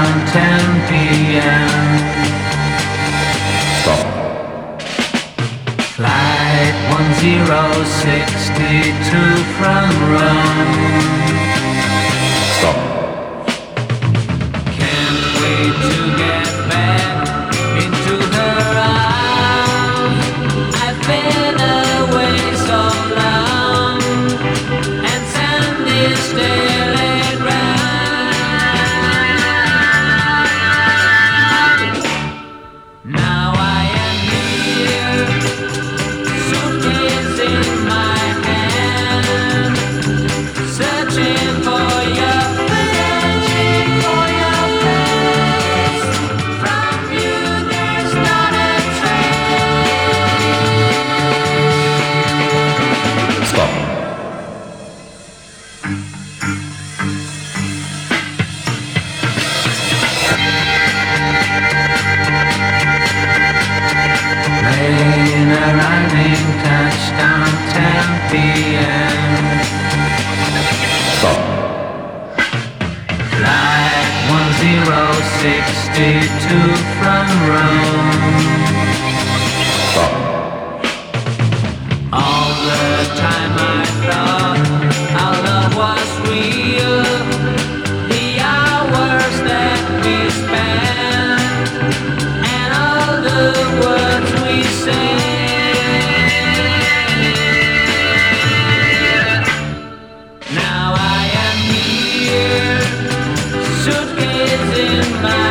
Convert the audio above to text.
touchdown 10 p.m. Stop. Flight 1062 from Rome. Stop. Can't wait to get back into her arms. I've been away so long, and sand is still around. Now I am here, suitcase in my hand, searching for your face. From you there's not a trace. Stop. Plane arriving, touchdown 10 p.m. Stop. Flight 1062 from Rome. Stop. All the time I thought our love was real. The hours that we spent and all the words we said. Now I am here, suitcase in my